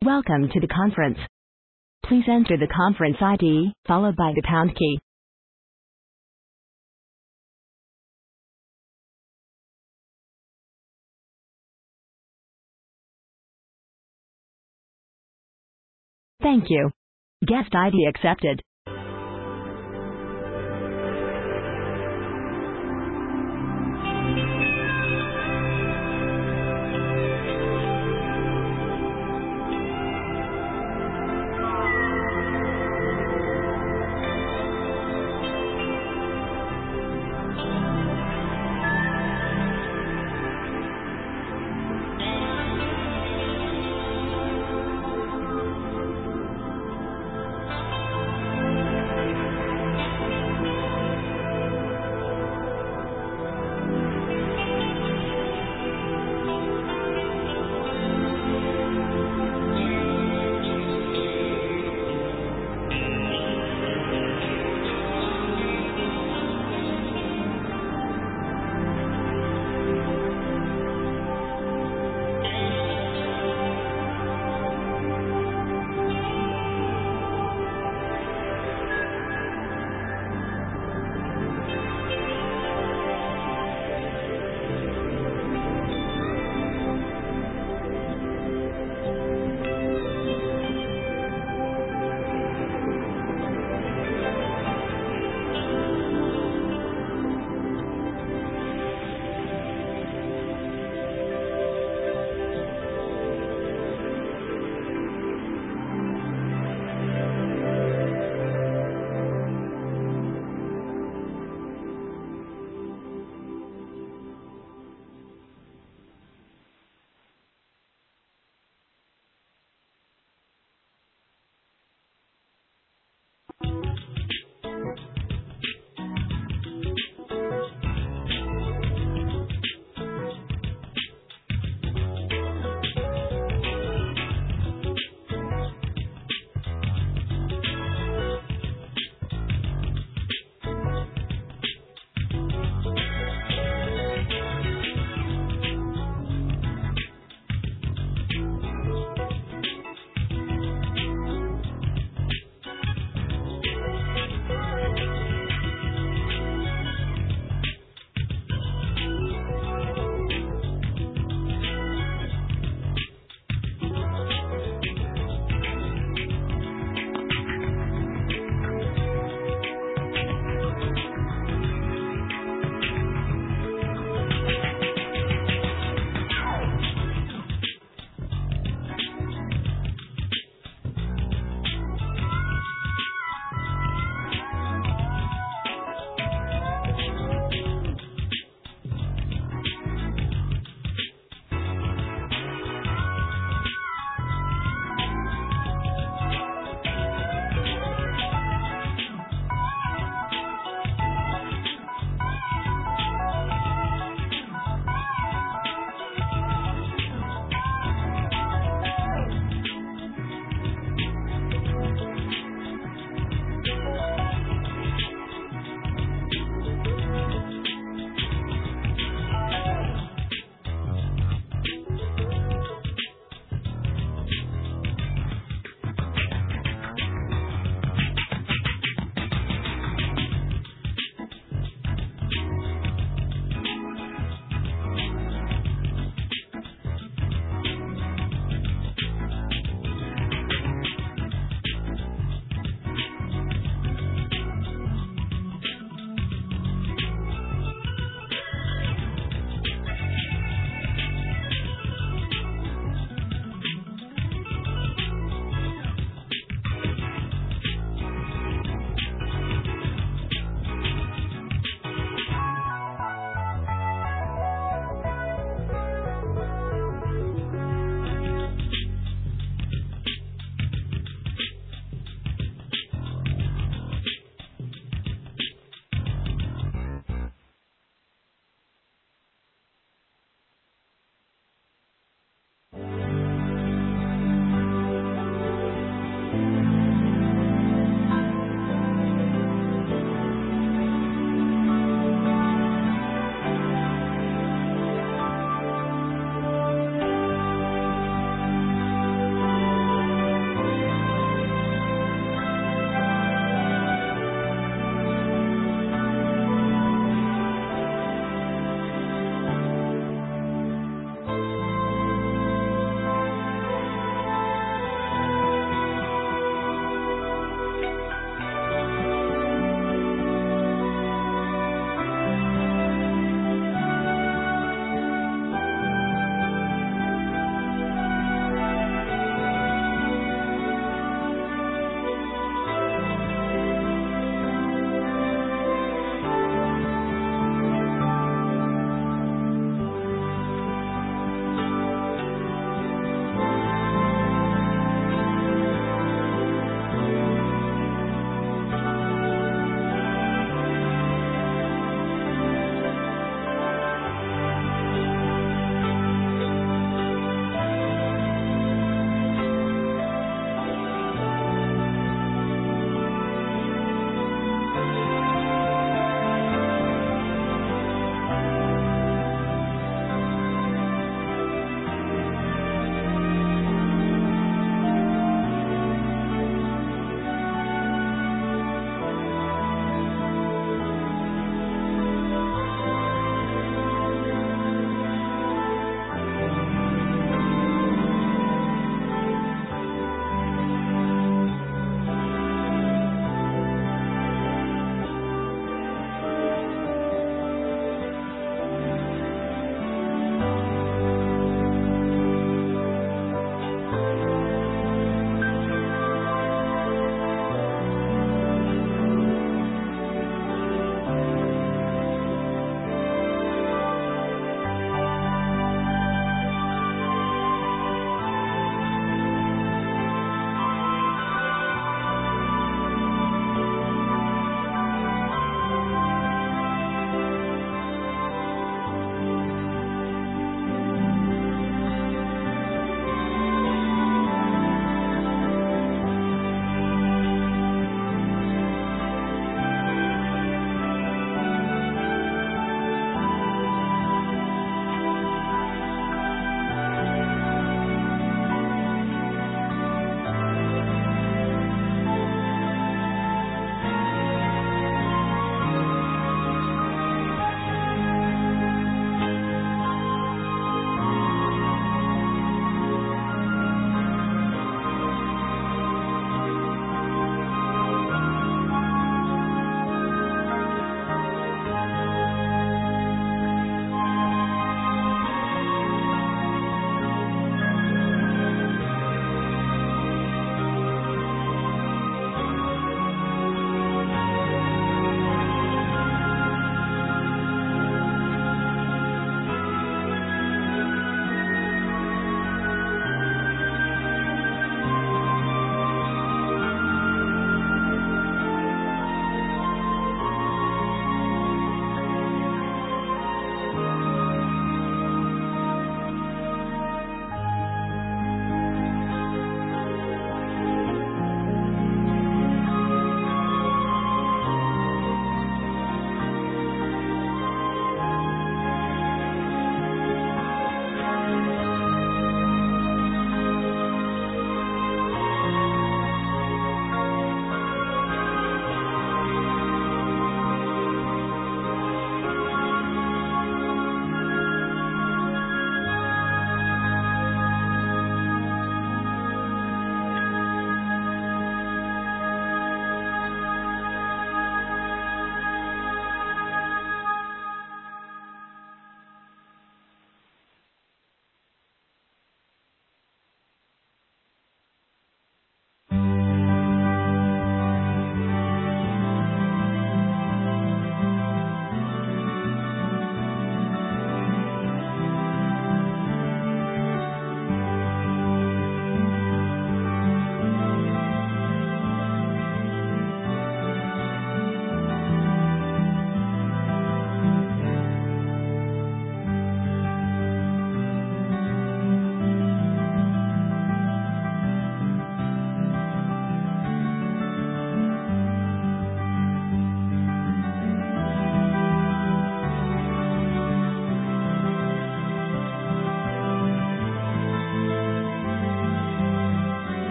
Welcome to the conference. Please enter the conference ID, followed by the pound key. Thank you. Guest ID accepted.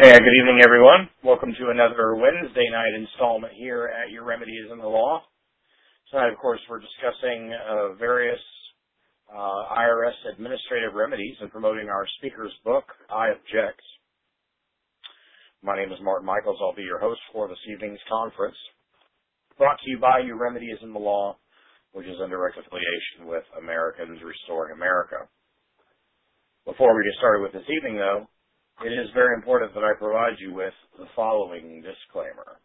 Hey, good evening, everyone. Welcome to another Wednesday night installment here at Your Remedy is in the Law. Tonight, of course, we're discussing various IRS administrative remedies and promoting our speaker's book, I Object. My name is Martin Michaels. I'll be your host for this evening's conference, brought to you by Your Remedy is in the Law, which is in direct affiliation with Americans Restoring America. Before we get started with this evening, though, it is very important that I provide you with the following disclaimer.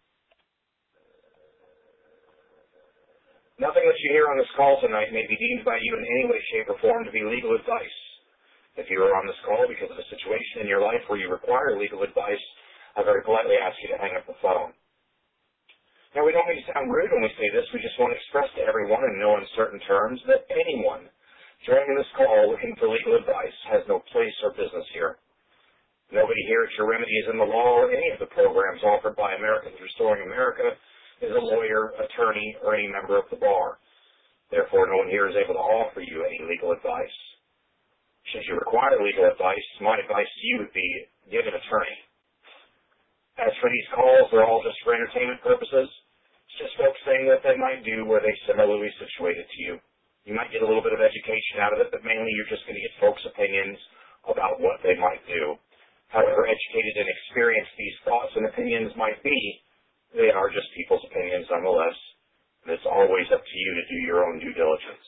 Nothing that you hear on this call tonight may be deemed by you in any way, shape, or form to be legal advice. If you are on this call because of a situation in your life where you require legal advice, I very politely ask you to hang up the phone. Now, we don't mean to sound rude when we say this. We just want to express to everyone in no uncertain terms that anyone joining this call looking for legal advice has no place or business here. Nobody here at Your Remedy is in the Law or any of the programs offered by Americans Restoring America is a lawyer, attorney, or any member of the bar. Therefore, no one here is able to offer you any legal advice. Should you require legal advice, my advice to you would be get an attorney. As for these calls, they're all just for entertainment purposes. It's just folks saying what they might do where they similarly situated to you. You might get a little bit of education out of it, but mainly you're just going to get folks' opinions about what they might do. However educated and experienced these thoughts and opinions might be, they are just people's opinions nonetheless, and it's always up to you to do your own due diligence.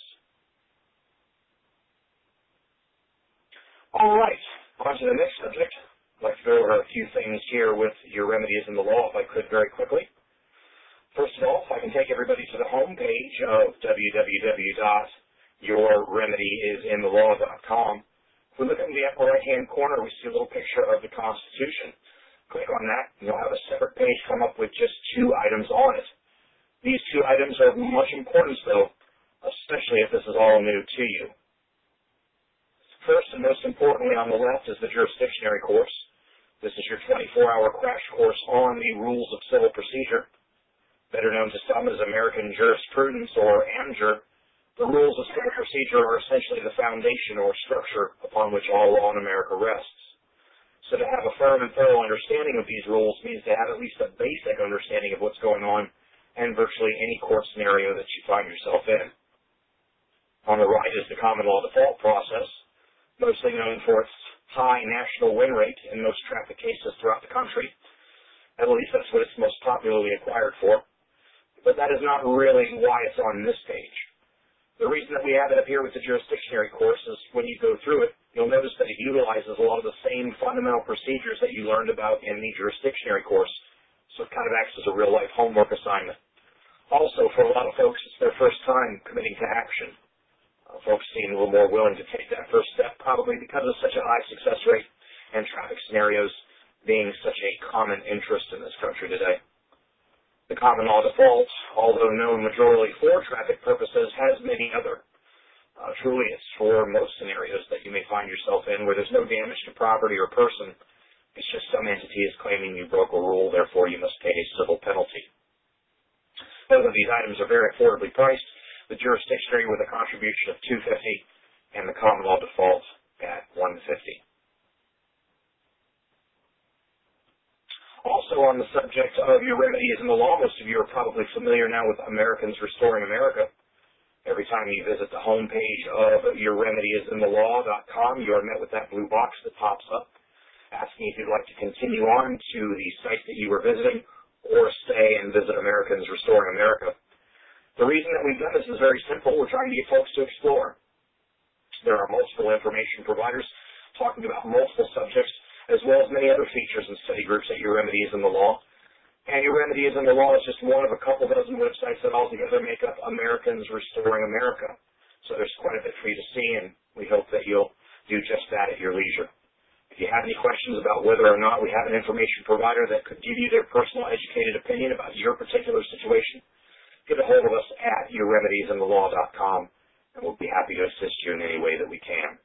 All right, on to the next subject. I'd like to go over a few things here with Your Remedy is in the Law, if I could, very quickly. First of all, if I can take everybody to the home page of www.yourremedyisinthelaw.com. If we look in the upper right-hand corner, we see a little picture of the Constitution. Click on that, and you'll have a separate page come up with just 2 items on it. These 2 items are of much importance, though, especially if this is all new to you. First and most importantly on the left is the jurisdictionary course. This is your 24-hour crash course on the rules of civil procedure, better known to some as American jurisprudence or AMJUR. The rules of civil procedure are essentially the foundation or structure upon which all law in America rests. So to have a firm and thorough understanding of these rules means to have at least a basic understanding of what's going on in virtually any court scenario that you find yourself in. On the right is the common law default process, mostly known for its high national win rate in most traffic cases throughout the country. At least that's what it's most popularly acquired for. But that is not really why it's on this page. The reason that we have it up here with the jurisdictionary course is when you go through it, you'll notice that it utilizes a lot of the same fundamental procedures that you learned about in the jurisdictionary course. So it kind of acts as a real-life homework assignment. Also, for a lot of folks, it's their first time committing to action. Folks seem a little more willing to take that first step, probably because of such a high success rate and traffic scenarios being such a common interest in this country today. The common law default, although known majorly for traffic purposes, has many other. Truly, it's for most scenarios that you may find yourself in where there's no damage to property or person. It's just some entity is claiming you broke a rule, therefore you must pay a civil penalty. Both of these items are very affordably priced. The jurisdictionary with a contribution of $250 and the common law default at $150. Also on the subject of Your Remedy is in the Law, most of you are probably familiar now with Americans Restoring America. Every time you visit the home page of yourremedyisinthelaw.com, you are met with that blue box that pops up, asking if you'd like to continue on to the site that you were visiting or stay and visit Americans Restoring America. The reason that we've done this is very simple. We're trying to get folks to explore. There are multiple information providers talking about multiple subjects, as well as many other features and study groups at Your Remedy is in the Law. And Your Remedy is in the Law is just one of a couple dozen websites that altogether make up Americans Restoring America. So there's quite a bit for you to see, and we hope that you'll do just that at your leisure. If you have any questions about whether or not we have an information provider that could give you their personal educated opinion about your particular situation, get a hold of us at yourremedyisinthelaw.com, and we'll be happy to assist you in any way that we can.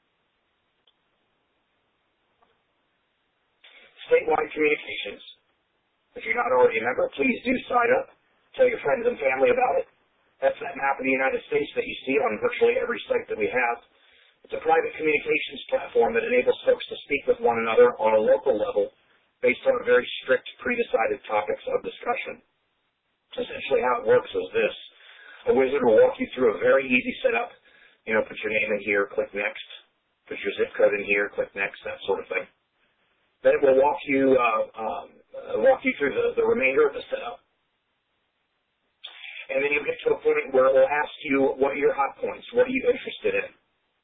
Statewide communications. If you're not already a member, please do sign up. Tell your friends and family about it. That's that map of the United States that you see on virtually every site that we have. It's a private communications platform that enables folks to speak with one another on a local level based on a very strict, pre-decided topics of discussion. Essentially how it works is this. A wizard will walk you through a very easy setup. Put your name in here, click next. Put your zip code in here, click next, that sort of thing. Then it will walk you through the remainder of the setup. And then you get to a point where it will ask you, what are your hot points? What are you interested in?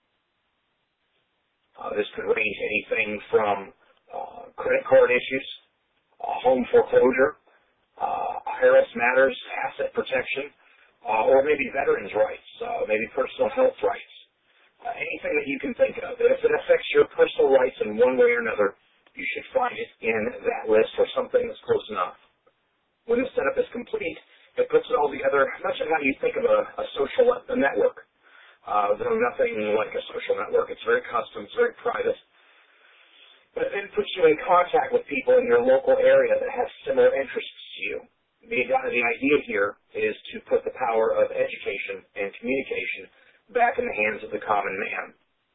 This could range anything from credit card issues, home foreclosure, IRS matters, asset protection, or maybe veterans' rights, maybe personal health rights. Anything that you can think of. If it affects your personal rights in one way or another, you should find it in that list or something that's close enough. When the setup is complete, it puts it all together, much of how you think of a social network. Though nothing like a social network. It's very custom, it's very private. But it then puts you in contact with people in your local area that have similar interests to you. The idea here is to put the power of education and communication back in the hands of the common man.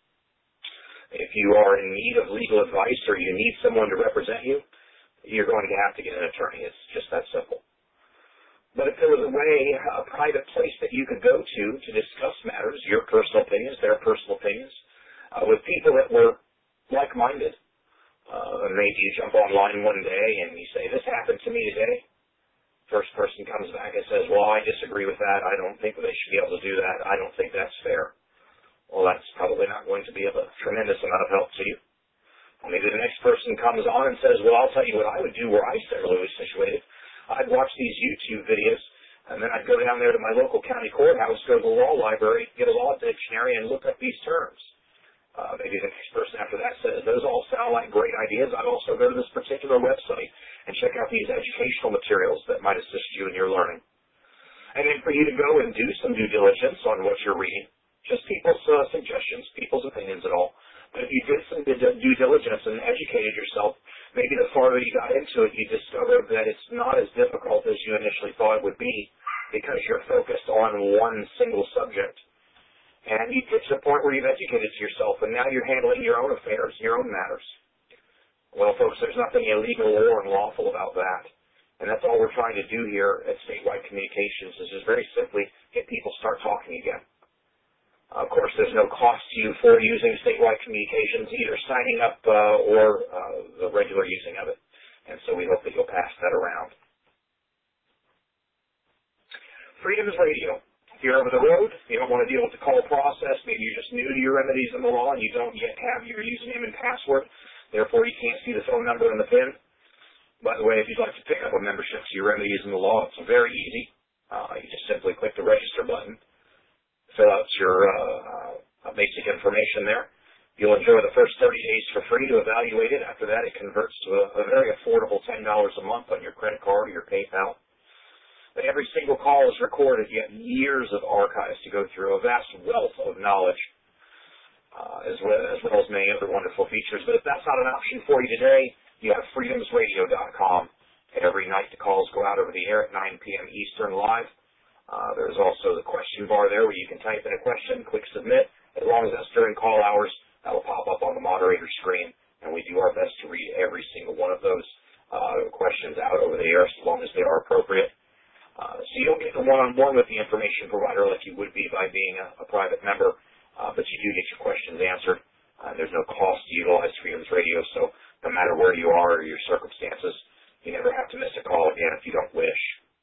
If you are in need of legal advice or you need someone to represent you, you're going to have to get an attorney. It's just that simple. But if there was a private place that you could go to discuss matters, your personal opinions, their personal opinions, with people that were like-minded, maybe you jump online one day and you say, this happened to me today. First person comes back and says, well, I disagree with that. I don't think they should be able to do that. I don't think that's fair. Well, that's probably not going to be of a tremendous amount of help to you. Or maybe the next person comes on and says, well, I'll tell you what I would do where I was situated. I'd watch these YouTube videos, and then I'd go down there to my local county courthouse, go to the law library, get a law dictionary, and look up these terms. Maybe the next person after that says, those all sound like great ideas. I'd also go to this particular website and check out these educational materials that might assist you in your learning. And then for you to go and do some due diligence on what you're reading, just people's suggestions, people's opinions at all. But if you did some due diligence and educated yourself, maybe the farther you got into it, you discovered that it's not as difficult as you initially thought it would be because you're focused on one single subject. And you get to the point where you've educated yourself, and now you're handling your own affairs, your own matters. Well, folks, there's nothing illegal or unlawful about that. And that's all we're trying to do here at Statewide Communications is just very simply get people start talking again. Of course, there's no cost to you for using Statewide Communications, either signing up or the regular using of it. And so we hope that you'll pass that around. Freedom's Radio. If you're over the road, you don't want to deal with the call process, maybe you're just new to your remedies in the law and you don't yet have your username and password, therefore you can't see the phone number and the PIN. By the way, if you'd like to pick up a membership to your remedies in the law, it's very easy. You just simply click the register button, fill out your basic information there. You'll enjoy the first 30 days for free to evaluate it. After that, it converts to a very affordable $10 a month on your credit card or your PayPal. Every single call is recorded. You have years of archives to go through, a vast wealth of knowledge, as well as many other wonderful features. But if that's not an option for you today, you have freedomsradio.com. Every night the calls go out over the air at 9 p.m. Eastern live. There's also the question bar there where you can type in a question, click submit. As long as that's during call hours, that will pop up on the moderator screen, and we do our best to read every single one of those questions out over the air as long as they are appropriate. So you don't get the one-on-one with the information provider like you would be by being a private member, but you do get your questions answered. There's no cost to utilize Freedom's Radio, so no matter where you are or your circumstances, you never have to miss a call again if you don't wish.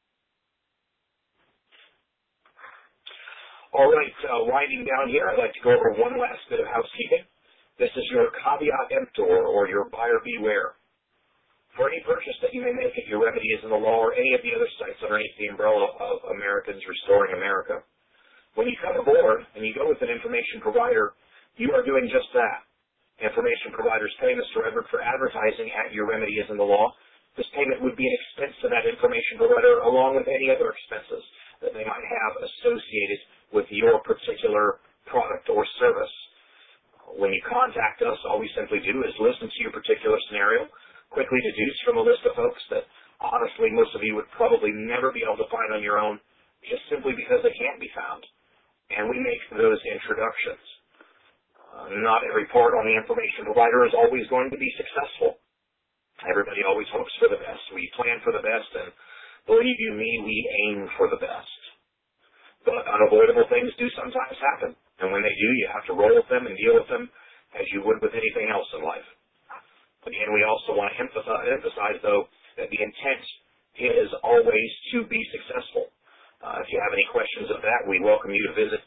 All right, winding down here, I'd like to go over one last bit of housekeeping. This is your caveat emptor, or your buyer beware. For any purchase that you may make at your Remedies in the Law or any of the other sites underneath the umbrella of Americans Restoring America, when you come aboard and you go with an information provider, you are doing just that. Information providers pay Mr. Edward for advertising at your Remedies in the Law. This payment would be an expense to that information provider along with any other expenses that they might have associated with your particular product or service. When you contact us, all we simply do is listen to your particular scenario, quickly deduce from a list of folks that honestly most of you would probably never be able to find on your own just simply because they can't be found. And we make those introductions. Not every part on the information provider is always going to be successful. Everybody always hopes for the best. We plan for the best, and believe you me, we aim for the best. But unavoidable things do sometimes happen, and when they do, you have to roll with them and deal with them as you would with anything else in life. Again, we also want to emphasize, though, that the intent is always to be successful. If you have any questions of that, we welcome you to visit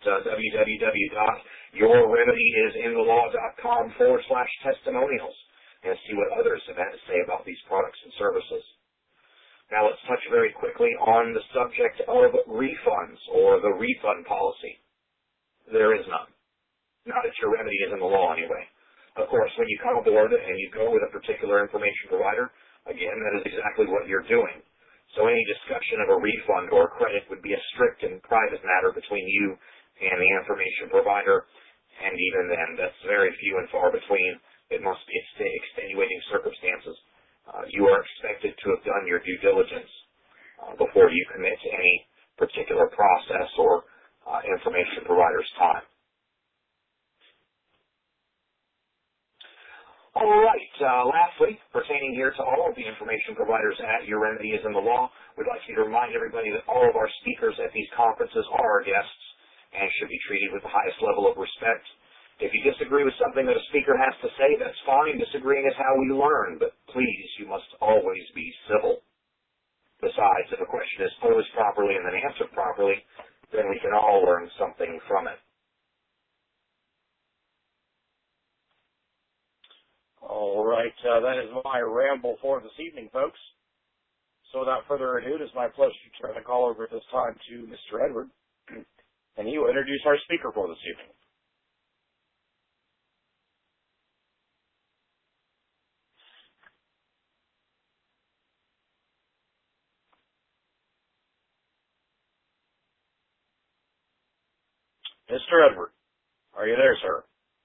www.yourremedyisinthe.com/testimonials and see what others have had to say about these products and services. Now let's touch very quickly on the subject of refunds, or the refund policy. There is none. Not at Your Remedy is in the law anyway. Of course, when you come aboard and you go with a particular information provider, again, that is exactly what you're doing. So any discussion of a refund or a credit would be a strict and private matter between you and the information provider, and even then, that's very few and far between. It must be extenuating circumstances. You are expected to have done your due diligence before you commit to any particular process or information provider's time. All right. Lastly, pertaining here to all of the information providers at Your Remedy is in the law, we'd like you to remind everybody that all of our speakers at these conferences are our guests and should be treated with the highest level of respect. If you disagree with something that a speaker has to say, that's fine. Disagreeing is how we learn, but please, you must always be civil. Besides, if a question is posed properly and then answered properly, then we can all learn something from it. All right, that is my ramble for this evening, folks. So without further ado, it is my pleasure to turn the call over at this time to Mr. Edward, and he will introduce our speaker for this evening. Mr. Edward, are you there, sir?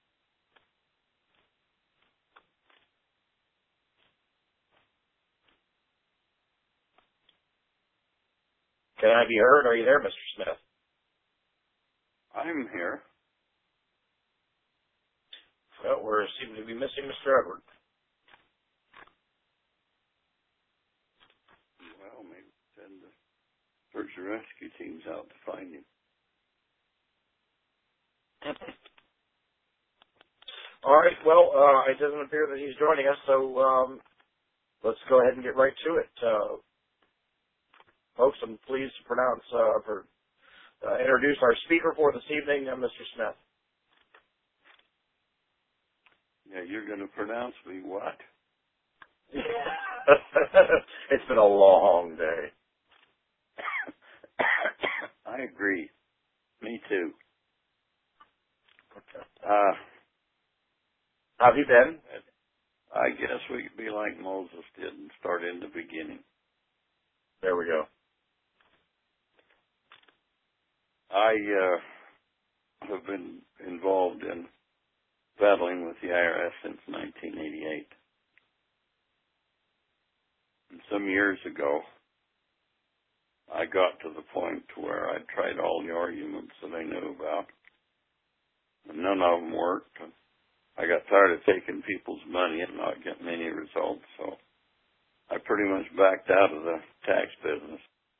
Can I be heard? Are you there, Mr. Smith? I'm here. Well, we seem to be missing Mr. Edward. Well, maybe send the search and rescue teams out to find him. All right, well, it doesn't appear that he's joining us, so let's go ahead and get right to it. Folks, I'm pleased to introduce our speaker for this evening, Mr. Smith. Yeah, you're going to pronounce me what? It's been a long day. I agree. Me too. How have you been? I guess we could be like Moses did and start in the beginning. There we go. I have been involved in battling with the IRS since 1988. And some years ago, I got to the point where I tried all the arguments that I knew about, and none of them worked. I got tired of taking people's money and not getting any results, so I pretty much backed out of the tax business.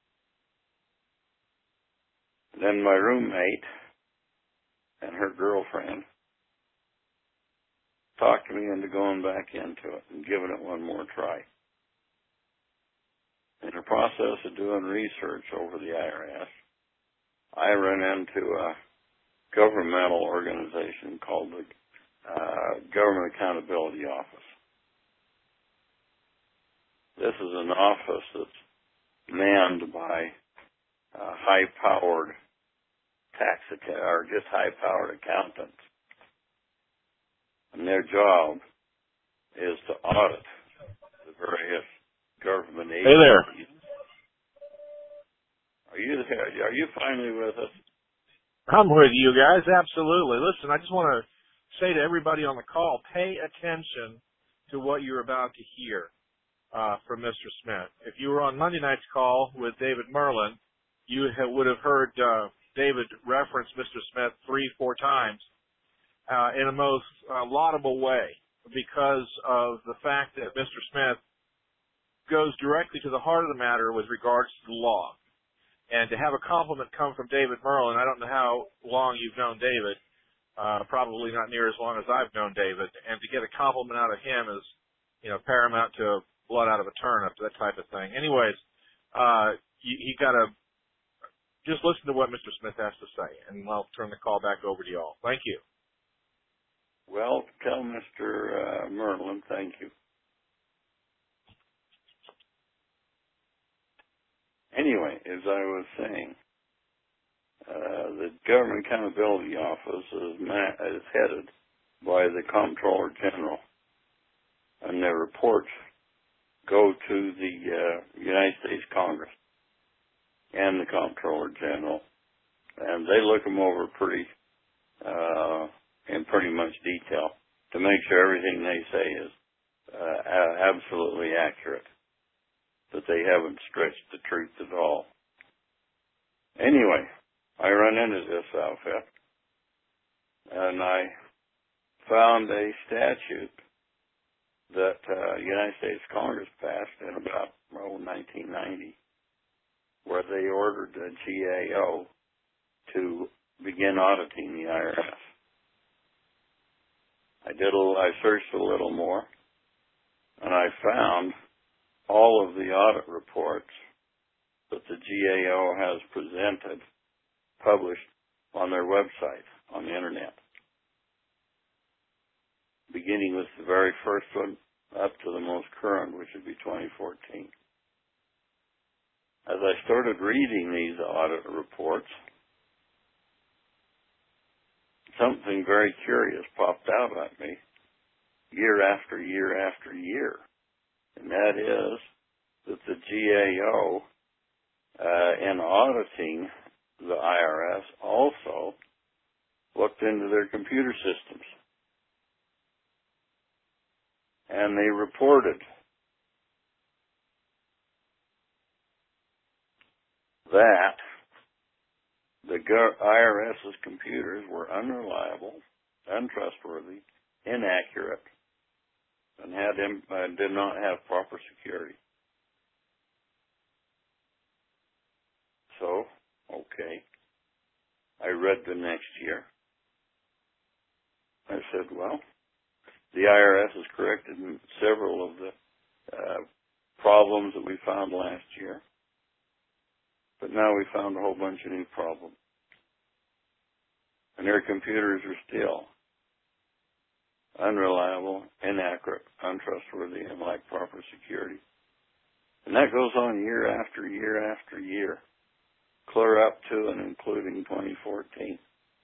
Then my roommate and her girlfriend talked me into going back into it and giving it one more try. In the process of doing research over the IRS, I ran into a governmental organization called the Government Accountability Office. This is an office that's manned by high-powered high-powered accountants. And their job is to audit the various government agencies. Hey there. Are you finally with us? I'm with you guys, absolutely. Listen, I just want to say to everybody on the call, pay attention to what you're about to hear from Mr. Smith. If you were on Monday night's call with David Merlin, you would have heard David reference Mr. Smith 3-4 times in a most laudable way, because of the fact that Mr. Smith goes directly to the heart of the matter with regards to the law. And to have a compliment come from David Merlin, I don't know how long you've known David, probably not near as long as I've known David, and to get a compliment out of him is, paramount to blood out of a turnip, that type of thing. Anyways, you got to just listen to what Mr. Smith has to say, and I'll turn the call back over to you all. Thank you. Well, tell Mr. Merlin, thank you. Anyway, as I was saying, the Government Accountability Office is headed by the Comptroller General, and their reports go to the United States Congress and the Comptroller General, and they look them over in pretty much detail to make sure everything they say is absolutely accurate, that they haven't stretched the truth at all. Anyway, I run into this outfit, and I found a statute that United States Congress passed in about 1990, where they ordered the GAO to begin auditing the IRS. I searched a little more, and I found all of the audit reports that the GAO has presented, published on their website, on the internet, beginning with the very first one up to the most current, which would be 2014. As I started reading these audit reports, something very curious popped out at me year after year after year, and that is that the GAO, in auditing the IRS, also looked into their computer systems. And they reported that the IRS's computers were unreliable, untrustworthy, inaccurate, and did not have proper security. So, okay, I read the next year. I said, well, the IRS has corrected several of the problems that we found last year. But now we found a whole bunch of new problems. And their computers are still unreliable, inaccurate, untrustworthy, and lack proper security. And that goes on year after year after year, clear up to and including 2014.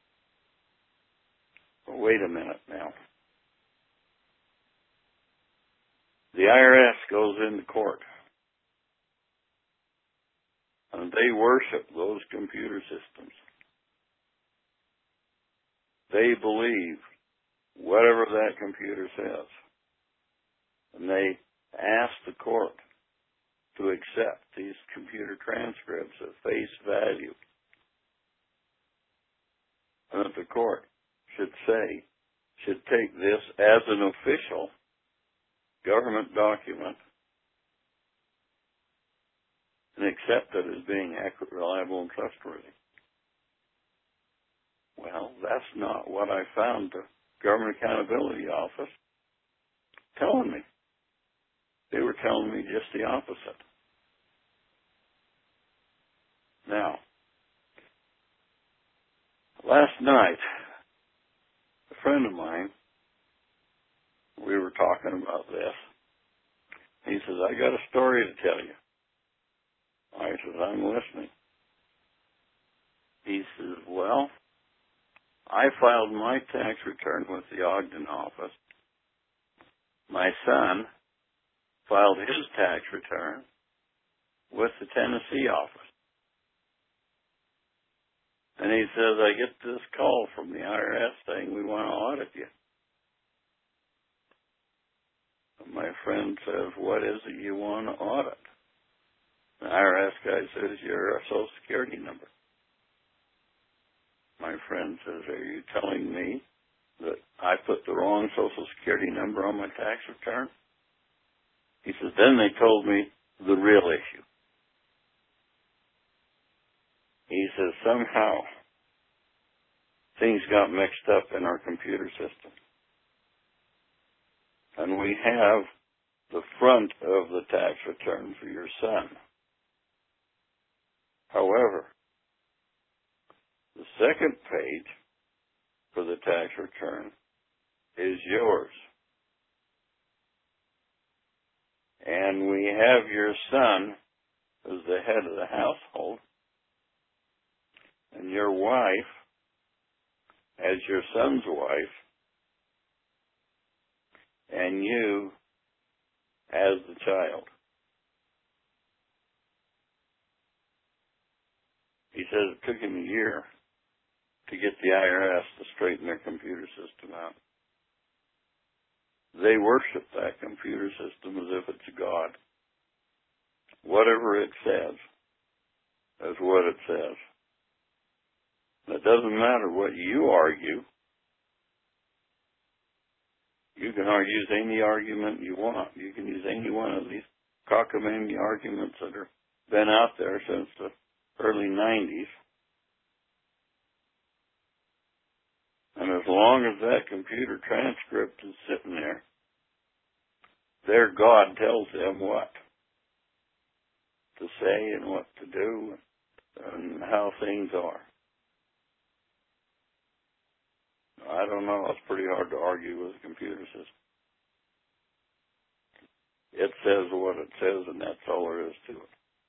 Well, wait a minute now. The IRS goes into court, and they worship those computer systems. They believe whatever that computer says, and they ask the court to accept these computer transcripts at face value, and that the court should take this as an official government document and accept it as being accurate, reliable, and trustworthy. Well, that's not what I found the Government Accountability Office telling me. They were telling me just the opposite. Now, last night, a friend of mine, we were talking about this. He says, I got a story to tell you. I said, I'm listening. He says, well, I filed my tax return with the Ogden office. My son filed his tax return with the Tennessee office. And he says, I get this call from the IRS saying we want to audit you. And my friend says, what is it you want to audit? The IRS guy says, your Social Security number. My friend says, are you telling me that I put the wrong Social Security number on my tax return? He says, then they told me the real issue. He says somehow things got mixed up in our computer system. And we have the front of the tax return for your son. However, the second page for the tax return is yours. And we have your son as the head of the household, and your wife as your son's wife, and you as the child. He says it took him a year to get the IRS to straighten their computer system out. They worship that computer system as if it's a god. Whatever it says is what it says. It doesn't matter what you argue. You can use any argument you want. You can use any one of these cockamamie arguments that have been out there since the early 90s. And as long as that computer transcript is sitting there, their God tells them what to say and what to do and how things are. I don't know. It's pretty hard to argue with a computer system. It says what it says, and that's all there is to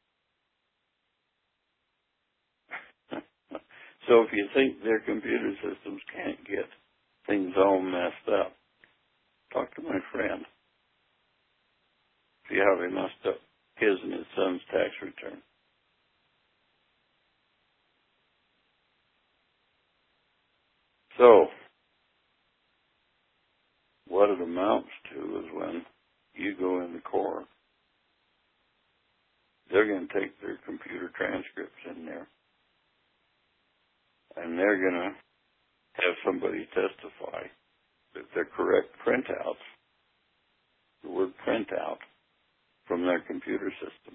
it. So if you think their computer systems can't get things all messed up, talk to my friend. See how they messed up his and his son's tax return. So, what it amounts to is when you go into court, they're going to take their computer transcripts in there, and they're going to have somebody testify that they're correct printouts, the word printout, from their computer system.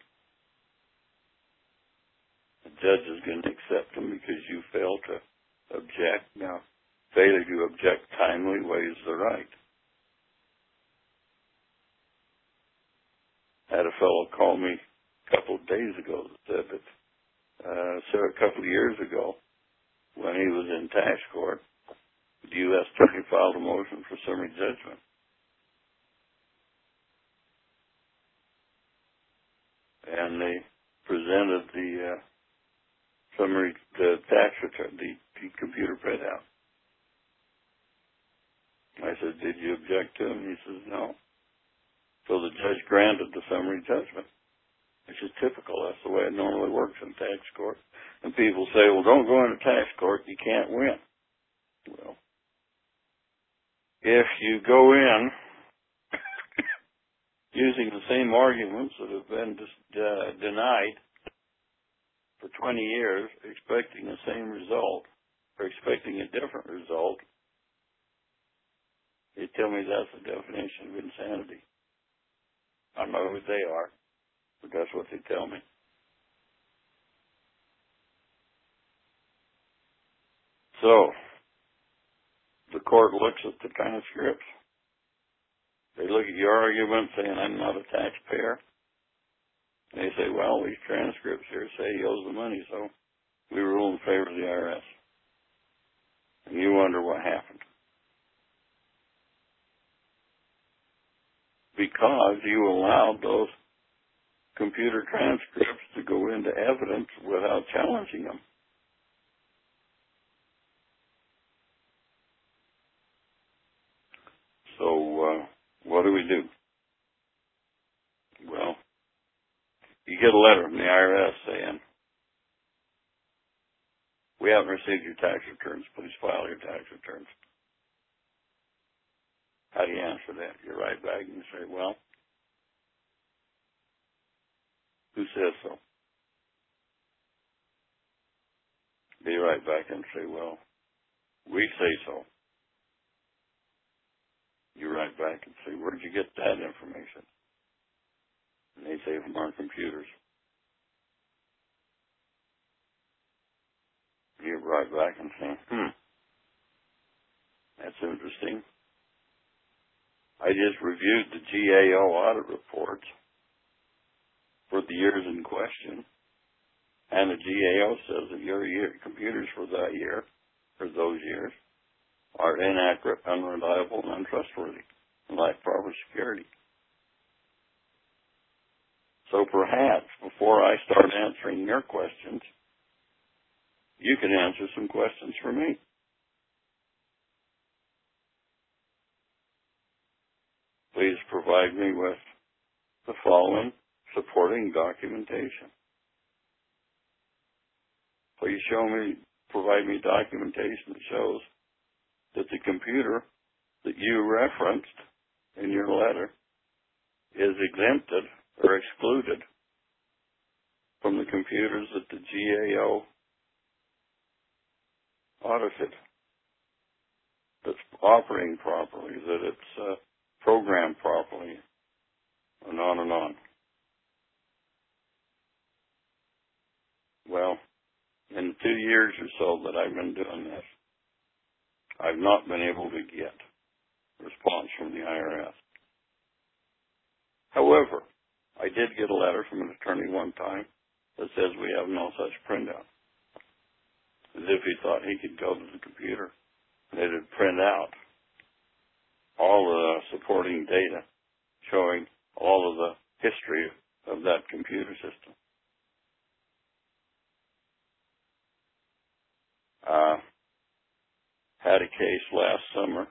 The judge is going to accept them because you failed to object. Now, failure to object timely weighs the right. I had a fellow call me a couple of days ago that said that a couple of years ago, when he was in tax court, the U.S. attorney filed a motion for summary judgment. And they presented the tax return, the computer printout. I said, did you object to him? He says, no. So the judge granted the summary judgment, which is typical. That's the way it normally works in tax court. And people say, well, don't go into tax court. You can't win. Well, if you go in using the same arguments that have been denied for 20 years, expecting the same result, or expecting a different result, they tell me that's the definition of insanity. I don't know who they are, but that's what they tell me. So, the court looks at the transcripts. They look at your argument saying, I'm not a taxpayer. And they say, well, these transcripts here say he owes the money, so we rule in favor of the IRS. And you wonder what happened. Because you allowed those computer transcripts to go into evidence without challenging them. So, what do we do? Well, you get a letter from the IRS saying, we haven't received your tax returns. Please file your tax returns. How do you answer that? You write back and you say, well, who says so? They write back and say, well, we say so. You write back and say, where'd you get that information? And they say from our computers. You write back and say, that's interesting. I just reviewed the GAO audit reports for the years in question, and the GAO says that your computers for that year, for those years, are inaccurate, unreliable, and untrustworthy, and lack proper security. So perhaps, before I start answering your questions, you can answer some questions for me. Please provide me with the following supporting documentation. Please provide me documentation that shows that the computer that you referenced in your letter is exempted or excluded from the computers that the GAO audited, that's operating properly, that it's programmed properly, and on and on. Well, in the 2 years or so that I've been doing this, I've not been able to get a response from the IRS. However, I did get a letter from an attorney one time that says we have no such printout. As if he thought he could go to the computer and it would print out all the supporting data showing all of the history of that computer system. Had a case last summer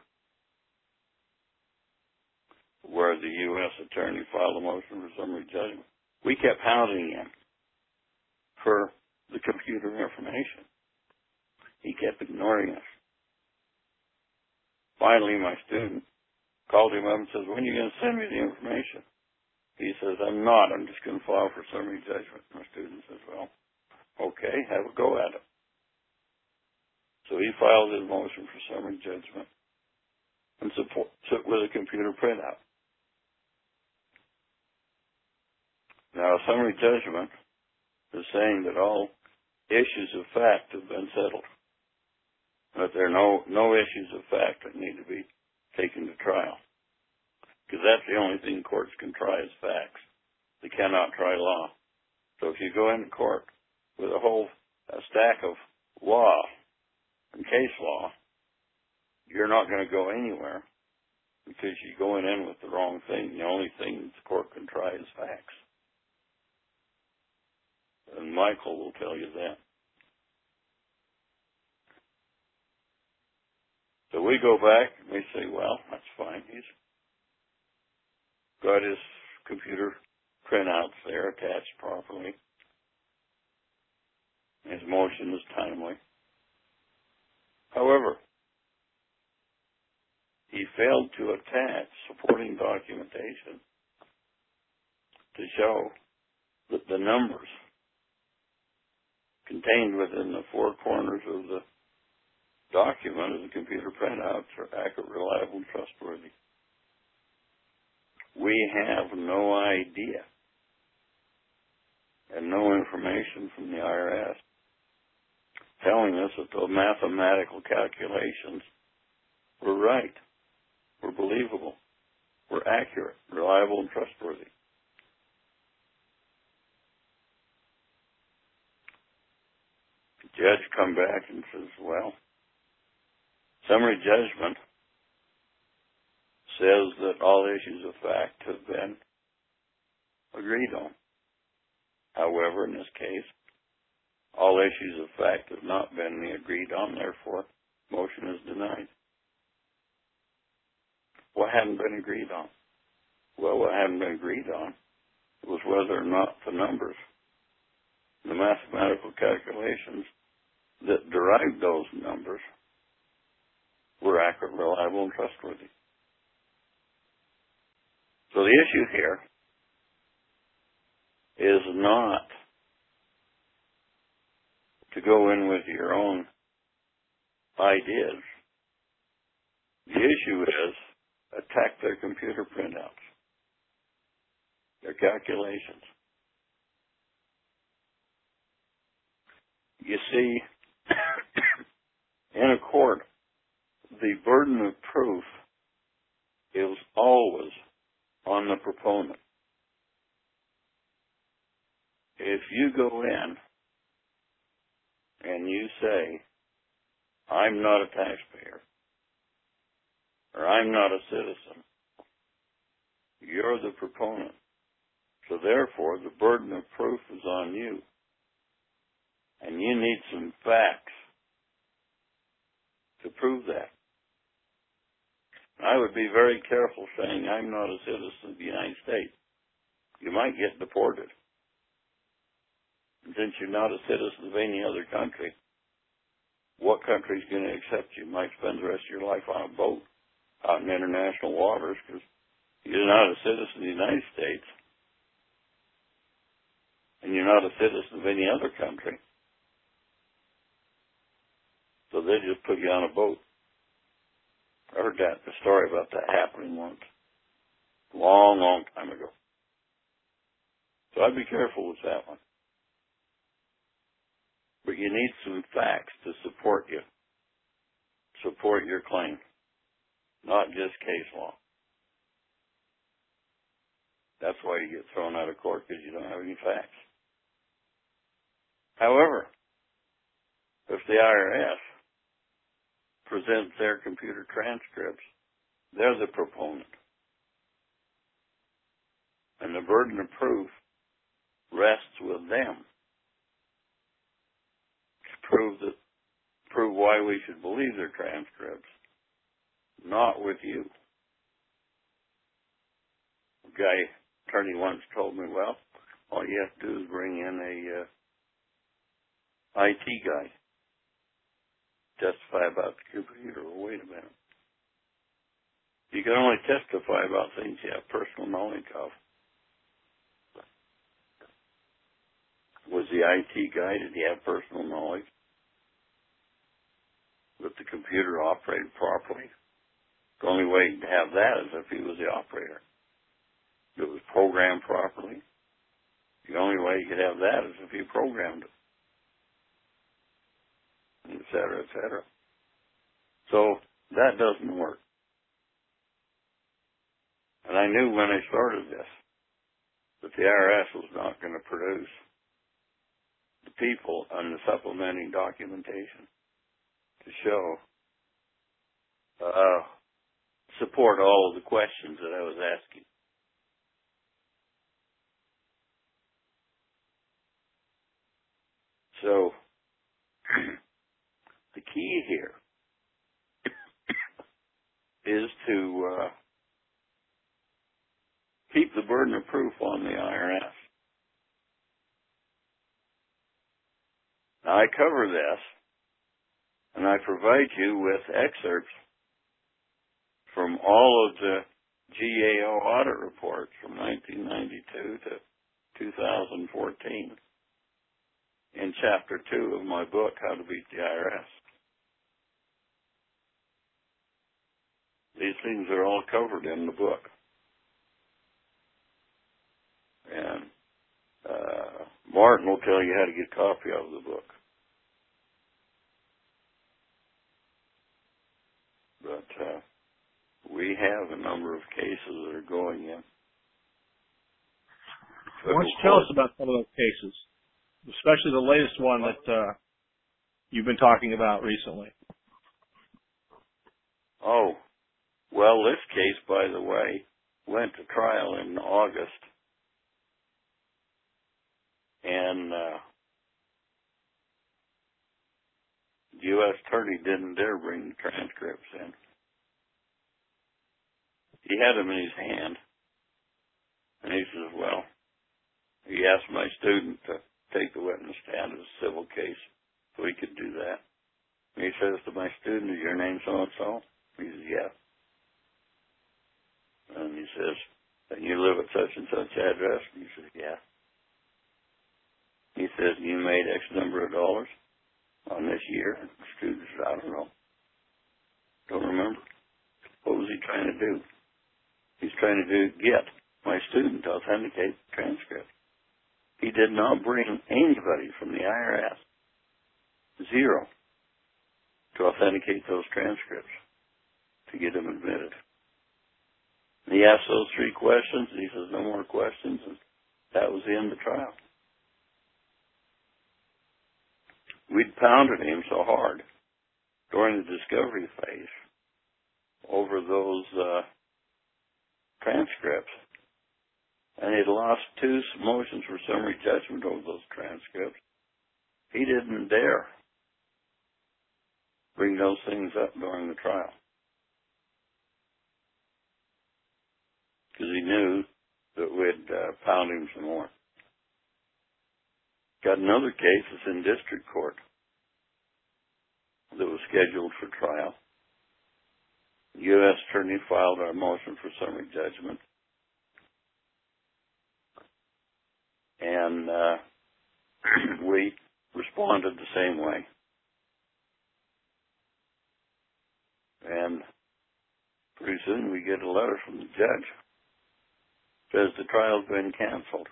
where the U.S. attorney filed a motion for summary judgment. We kept hounding him for the computer information. He kept ignoring us. Finally, my student called him up and says, when are you going to send me the information? He says, I'm not. I'm just going to file for summary judgment. My student says, well, okay, have a go at it. So he filed his motion for summary judgment and with a computer printout. Now, a summary judgment is saying that all issues of fact have been settled, that there are no issues of fact that need to be taken to trial, because that's the only thing courts can try is facts. They cannot try law. So if you go into court with a stack of law and case law, you're not going to go anywhere because you're going in with the wrong thing. The only thing the court can try is facts. And Michael will tell you that. So we go back and we say, well, that's fine. He's got his computer printouts there attached properly. His motion is timely. However, he failed to attach supporting documentation to show that the numbers contained within the four corners of the document of the computer printouts are accurate, reliable, and trustworthy. We have no idea and no information from the IRS telling us that the mathematical calculations were right, were believable, were accurate, reliable, and trustworthy. The judge come back and says, well, summary judgment says that all issues of fact have been agreed on. However, in this case, all issues of fact have not been agreed on, therefore, motion is denied. What hadn't been agreed on? Well, what hadn't been agreed on was whether or not the numbers, the mathematical calculations that derived those numbers were accurate, reliable, and trustworthy. So the issue here is not to go in with your own ideas. The issue is attack their computer printouts. They're calculations. You see, in a court, the burden of proof is always on the proponent. If you go in and you say, I'm not a taxpayer, or I'm not a citizen, you're the proponent. So therefore, the burden of proof is on you. And you need some facts to prove that. I would be very careful saying I'm not a citizen of the United States. You might get deported. And since you're not a citizen of any other country, what country is going to accept you? You might spend the rest of your life on a boat out in international waters because you're not a citizen of the United States. And you're not a citizen of any other country. So they just put you on a boat. I heard a story about that happening once. Long, long time ago. So I'd be careful with that one. But you need some facts to support you. Support your claim. Not just case law. That's why you get thrown out of court, because you don't have any facts. However, if the IRS presents their computer transcripts, they're the proponent. And the burden of proof rests with them to prove why we should believe their transcripts, not with you. A attorney once told me, well, all you have to do is bring in a IT guy, testify about the computer. Well, wait a minute. You can only testify about things you have personal knowledge of. Was the IT guy, did he have personal knowledge that the computer operated properly? The only way to have that is if he was the operator. If it was programmed properly. The only way you could have that is if he programmed it. Et cetera, et cetera. So that doesn't work. And I knew when I started this that the IRS was not going to produce the people on the supplementing documentation to show, support all of the questions that I was asking. So, the key here is to keep the burden of proof on the IRS. Now, I cover this, and I provide you with excerpts from all of the GAO audit reports from 1992 to 2014 in Chapter 2 of my book, How to Beat the IRS. These things are all covered in the book. And Martin will tell you how to get a copy of the book. But we have a number of cases that are going in. Why don't you tell us about some of those cases, especially the latest one that you've been talking about recently? Oh, well, this case, by the way, went to trial in August. And the U.S. attorney didn't dare bring the transcripts in. He had them in his hand. And he says, well, he asked my student to take the witness stand as a civil case so he could do that. And he says to my student, is your name so-and-so? He says, yeah. And he says, and you live at such and such address? And he says, yeah. He says, you made X number of dollars on this year? And the student says, I don't know. Don't remember. What was he trying to do? He's trying to get my student to authenticate the transcript. He did not bring anybody from the IRS, zero, to authenticate those transcripts to get him admitted. He asked those 3 questions, and he says, no more questions, and that was the end of the trial. We'd pounded him so hard during the discovery phase over those transcripts, and he'd lost 2 motions for summary judgment over those transcripts. He didn't dare bring those things up during the trial because he knew that we'd pound him some more. Got another case that's in district court that was scheduled for trial. The U.S. attorney filed our motion for summary judgment. And we responded the same way. And pretty soon we get a letter from the judge. Says the trial's been canceled.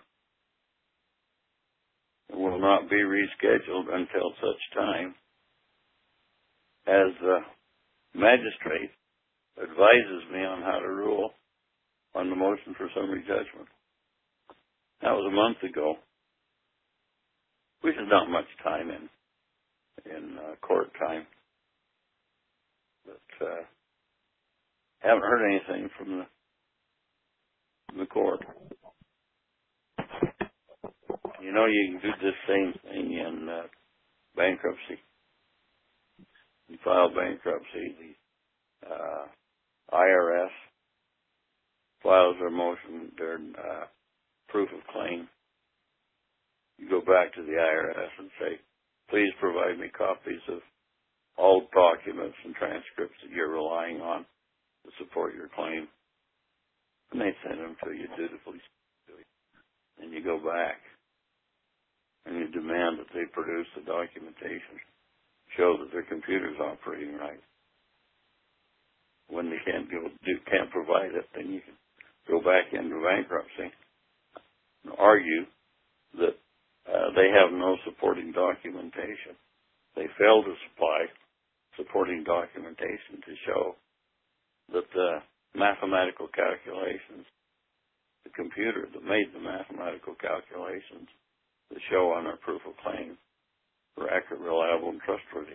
It will not be rescheduled until such time as the magistrate advises me on how to rule on the motion for summary judgment. That was a month ago, which is not much time in court time. But haven't heard anything from the court. You know, you can do this same thing in bankruptcy. You file bankruptcy, the IRS files their motion, their proof of claim. You go back to the IRS and say, please provide me copies of all documents and transcripts that you're relying on to support your claim. And they send them to you dutifully. And you go back and you demand that they produce the documentation, show that their computer's operating right. When they can't provide it, then you can go back into bankruptcy and argue that they have no supporting documentation. They fail to supply supporting documentation to show that the mathematical calculations, the computer that made the mathematical calculations that show on our proof of claim were accurate, reliable, and trustworthy.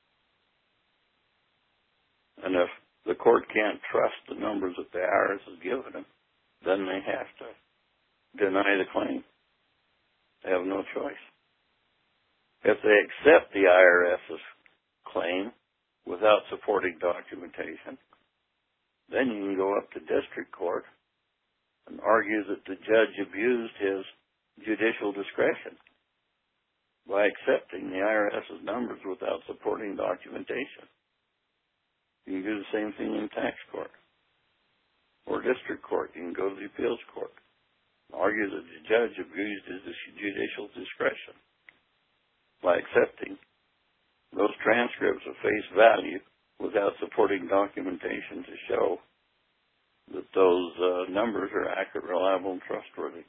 And if the court can't trust the numbers that the IRS has given them, then they have to deny the claim. They have no choice. If they accept the IRS's claim without supporting documentation, then you can go up to district court and argue that the judge abused his judicial discretion by accepting the IRS's numbers without supporting documentation. You can do the same thing in tax court or district court. You can go to the appeals court and argue that the judge abused his judicial discretion by accepting those transcripts of face value without supporting documentation to show that those numbers are accurate, reliable, and trustworthy.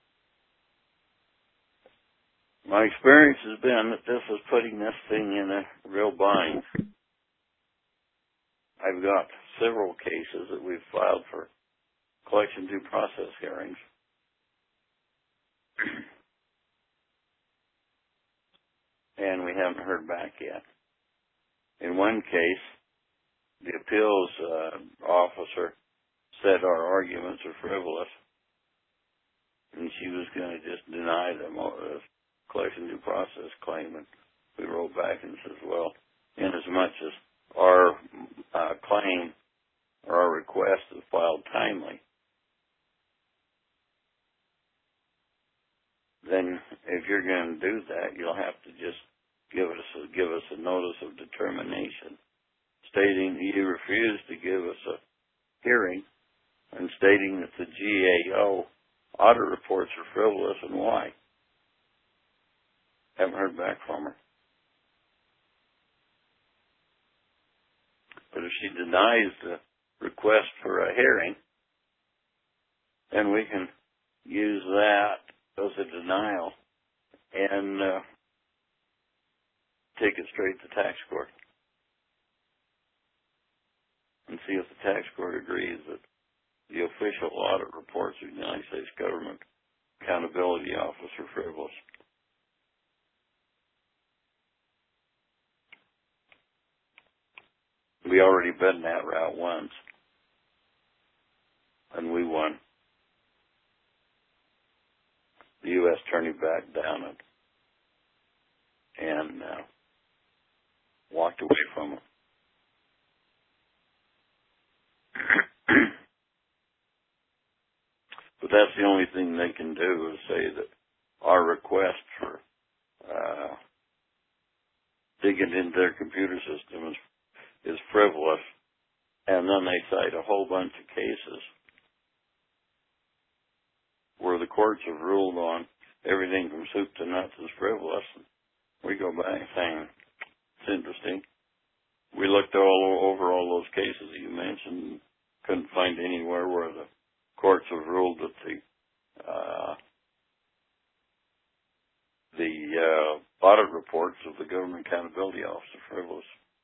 My experience has been that this is putting this thing in a real bind. I've got several cases that we've filed for collection due process hearings. And we haven't heard back yet. In one case, the appeals officer said our arguments are frivolous, and she was going to just deny them the collection due process claim. And we wrote back and says, well, in as much as our claim or our request is filed timely, then if you're going to do that, you'll have to just give us a notice of determination stating that you refuse to give us a hearing and stating that the GAO audit reports are frivolous and why. Haven't heard back from her. But if she denies the request for a hearing, and we can use that as a denial and take it straight to tax court and see if the tax court agrees that the official audit reports of the United States Government Accountability Office are frivolous. We already been that route once, and we won. The U.S. attorney backed down it and walked away from it. But that's the only thing they can do is say that our request for digging into their computer system is frivolous, and then they cite a whole bunch of cases where the courts have ruled on everything from soup to nuts is frivolous. We go back saying, it's interesting. We looked over all those cases that you mentioned, couldn't find anywhere where the courts have ruled that the audit reports of the Government Accountability Office are frivolous.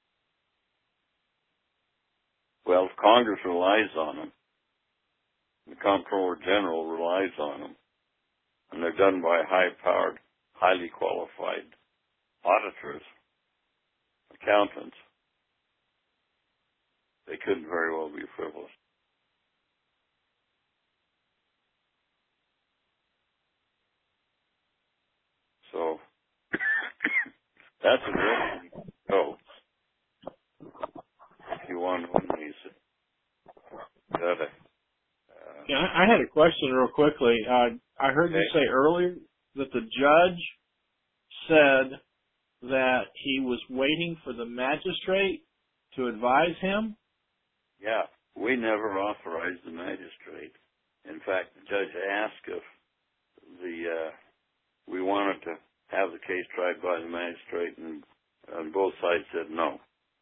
Well, if Congress relies on them, the Comptroller General relies on them, and they're done by high-powered, highly qualified auditors, accountants, they couldn't very well be frivolous. So that's a direction to go. If you want to only say, yeah, I had a question real quickly. I heard you say earlier that the judge said that he was waiting for the magistrate to advise him. Yeah, we never authorized the magistrate. In fact, the judge asked if we wanted to have the case tried by the magistrate, and both sides said no.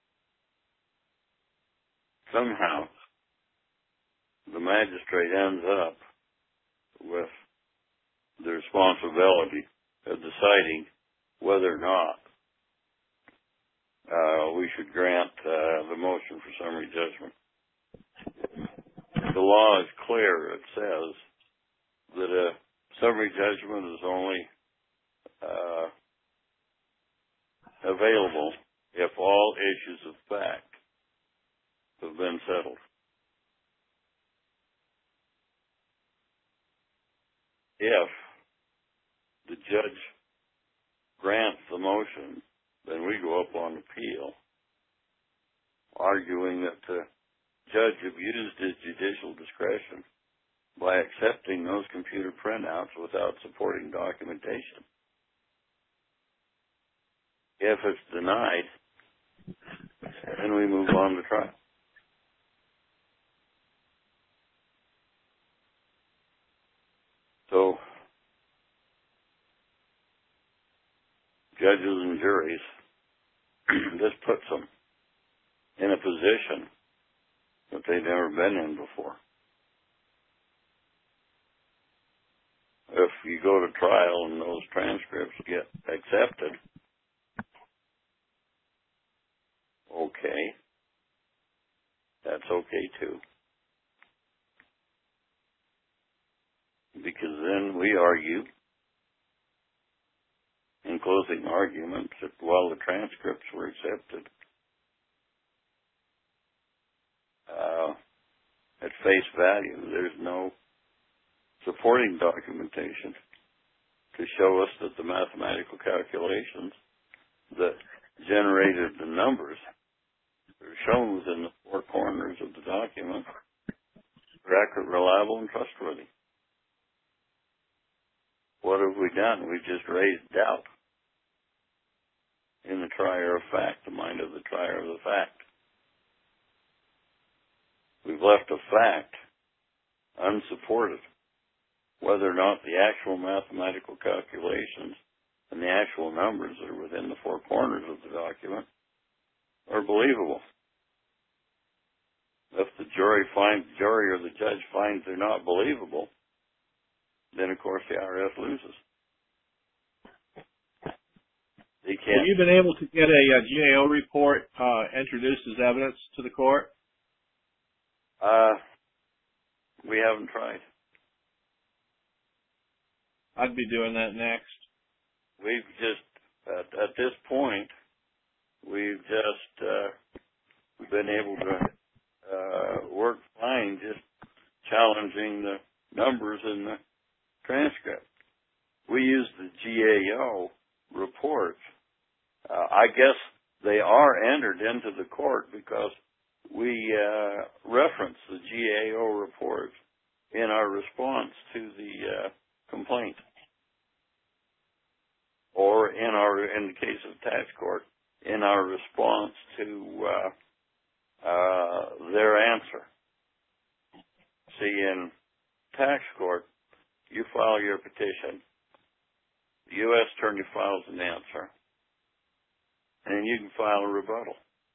Somehow, the magistrate ends up with the responsibility of deciding whether or not we should grant the motion for summary judgment. The law is clear. It says that a summary judgment is only available if all issues of fact have been settled. If the judge grants the motion, then we go up on appeal, arguing that the judge abused his judicial discretion by accepting those computer printouts without supporting documentation. If it's denied, then we move on to trial. So, judges and juries, this puts them in a position that they've never been in before. If you go to trial and those transcripts get accepted, okay, that's okay too. Because then we argue in closing arguments that while the transcripts were accepted, at face value, there's no supporting documentation to show us that the mathematical calculations that generated the numbers that are shown within the four corners of the document are accurate, reliable, and trustworthy. What have we done? We've just raised doubt in the trier of fact, the mind of the trier of the fact. We've left a fact unsupported, whether or not the actual mathematical calculations and the actual numbers that are within the four corners of the document are believable. If the jury or the judge finds they're not believable, then of course the IRS loses. They can't. Have you been able to get a GAO report introduced as evidence to the court? We haven't tried. I'd be doing that next. We've just, at this point, we've just been able to work fine just challenging the numbers in the transcript. We use the GAO reports. I guess they are entered into the court because we reference the GAO reports in our response to the complaint, or in the case of tax court, in our response to their answer. See, in tax court, you file your petition, the U.S. attorney files an answer, and you can file a rebuttal.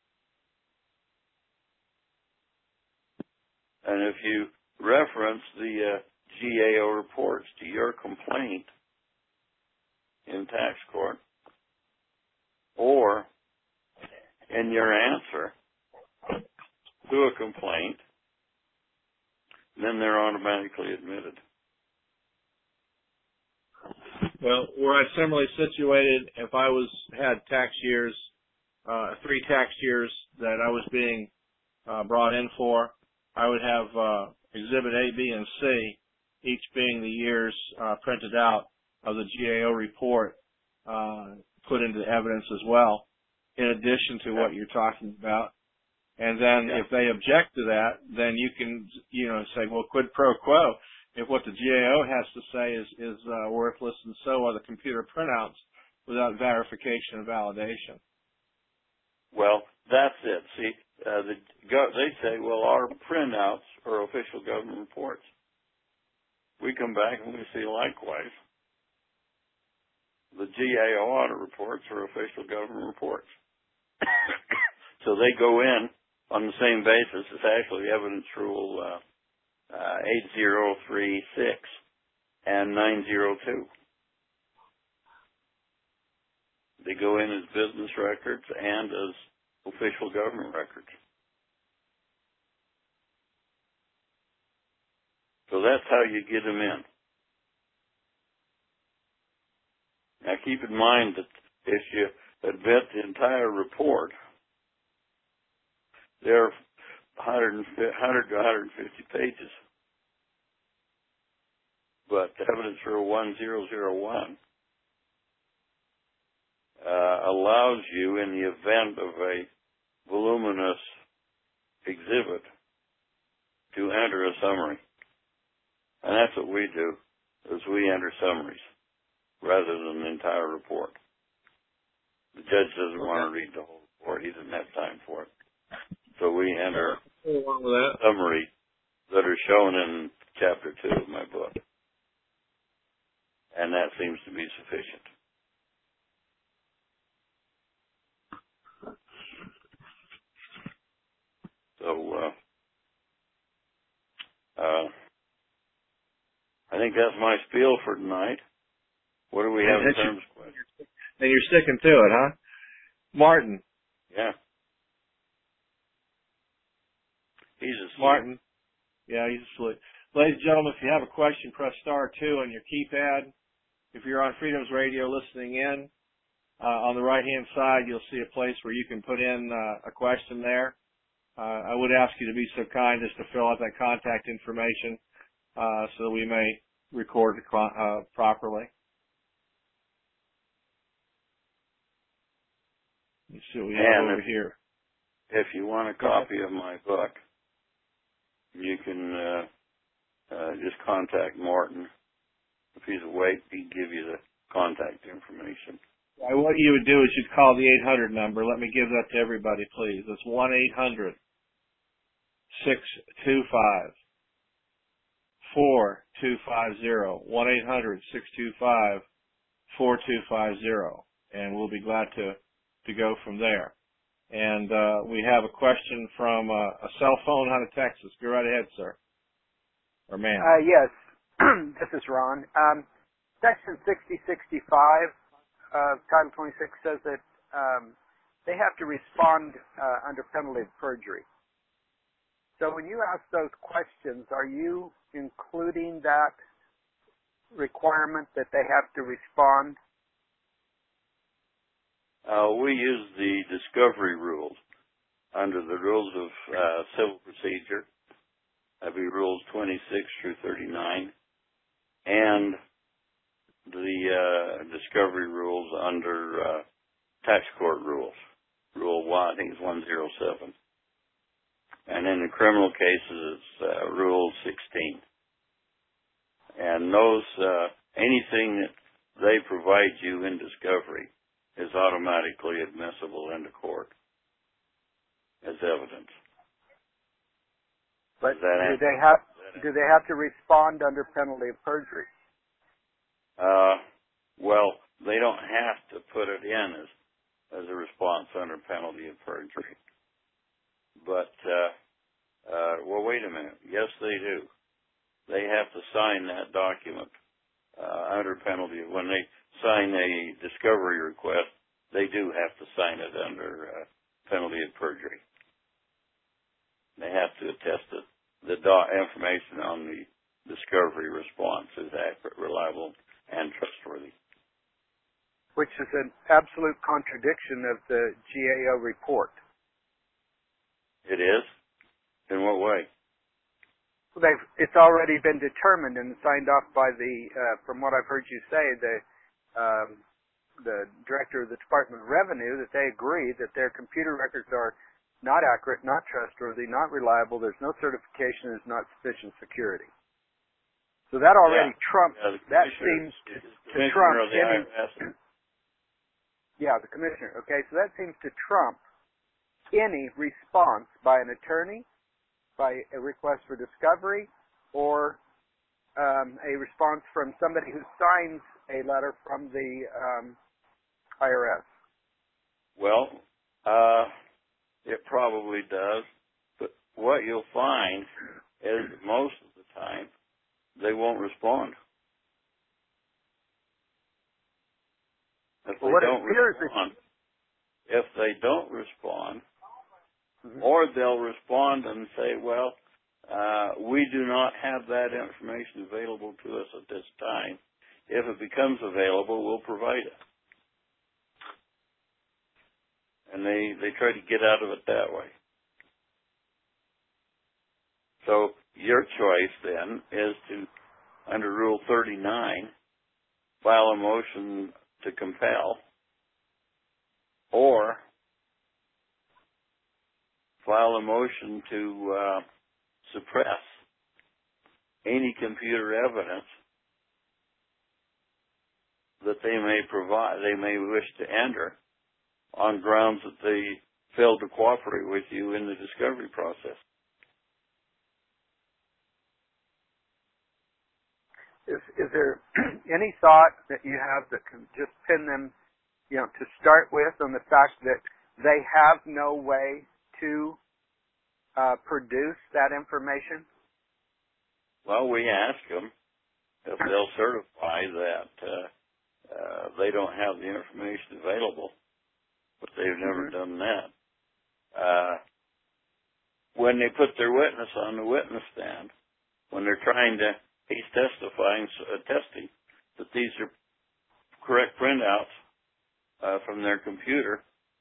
And if you reference the GAO reports to your complaint in tax court, or in your answer to a complaint, then they're automatically admitted. Well, were I similarly situated, if I had tax years, 3 tax years that I was being brought in for, I would have Exhibit A, B, and C, each being the years printed out of the GAO report, put into evidence as well, in addition to what you're talking about. And then if they object to that, then you can, say, well, quid pro quo. If what the GAO has to say is worthless, and so are the computer printouts without verification and validation. Well, that's it. See, they say, well, our printouts are official government reports. We come back and we see likewise. The GAO audit reports are official government reports. So they go in on the same basis. It's actually Evidence Rule 8036 and 902. They go in as business records and as official government records. So that's how you get them in. Now keep in mind that if you admit the entire report, there are 100 to 150 pages. But Evidence Rule 1001 allows you, in the event of a voluminous exhibit, to enter a summary. And that's what we do, is we enter summaries rather than the entire report. The judge doesn't want to read the whole report. He doesn't have time for it. So we enter summaries that are shown in Chapter 2 of my book. And that seems to be sufficient. So, I think that's my spiel for tonight. What do we have in terms of questions? And you're sticking to it, huh? Martin. Yeah. He's asleep. Martin. Yeah, he's asleep. Ladies and gentlemen, if you have a question, press star 2 on your keypad. If you're on Freedom's Radio listening in, on the right-hand side, you'll see a place where you can put in a question there. I would ask you to be so kind as to fill out that contact information so that we may record it properly. Let's see what we have over here. If you want a copy of my book, you can just contact Martin. If he's awake, he can give you the contact information. What you would do is you'd call the 800 number. Let me give that to everybody, please. It's 1-800-625-4250. 1-800-625-4250. And we'll be glad to go from there. And we have a question from a cell phone out of Texas. Go right ahead, sir. Or ma'am. Yes. This is Ron. Section 6065 of Title 26 says that they have to respond under penalty of perjury. So when you ask those questions, are you including that requirement that they have to respond? We use the discovery rules under the rules of civil procedure. That'd be rules 26 through 39, and the discovery rules under tax court rules. Rule 1, I think it's 107. And in the criminal cases, it's Rule 16. And those, anything that they provide you in discovery is automatically admissible into court as evidence. But do they have to respond under penalty of perjury? Well, they don't have to put it in as a response under penalty of perjury. But, well, wait a minute. Yes, they do. They have to sign that document under penalty. When they sign a discovery request, they do have to sign it under penalty of perjury. They have to attest that the information on the discovery response is accurate, reliable, and trustworthy. Which is an absolute contradiction of the GAO report. It is? In what way? Well, it's already been determined and signed off by from what I've heard you say, the director of the Department of Revenue, that they agree that their computer records are not accurate, not trustworthy, not reliable, there's no certification, there's not sufficient security. So that already trumps, that seems to trump any... Yeah, the commissioner. Okay, so that seems to trump any response by an attorney, by a request for discovery, or a response from somebody who signs a letter from the IRS. Well, it probably does, but what you'll find is that most of the time they won't respond. If they don't respond, or they'll respond and say, well, we do not have that information available to us at this time. If it becomes available, we'll provide it. And they try to get out of it that way. So your choice then is to, under Rule 39, file a motion to compel, or file a motion to suppress any computer evidence that they may provide, they may wish to enter on grounds that they failed to cooperate with you in the discovery process. Is there any thought that you have that can just pin them, to start with, on the fact that they have no way to produce that information? Well, we ask them if they'll certify that they don't have the information available, but they've never done that. When they put their witness on the witness stand, when they're he's testifying, attesting that these are correct printouts from their computer,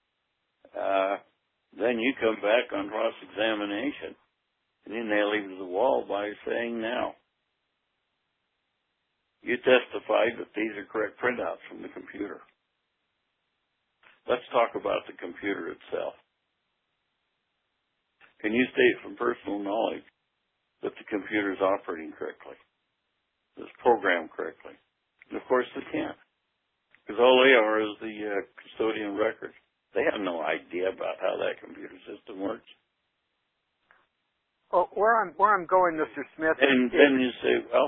then you come back on cross-examination and you nail him to the wall by saying, now, you testified that these are correct printouts from the computer. Let's talk about the computer itself. Can you state from personal knowledge that the computer is operating correctly, is programmed correctly? And of course they can't, because all they are is the custodian records. They have no idea about how that computer system works. Well, where I'm going, Mr. Smith. And then you say, well,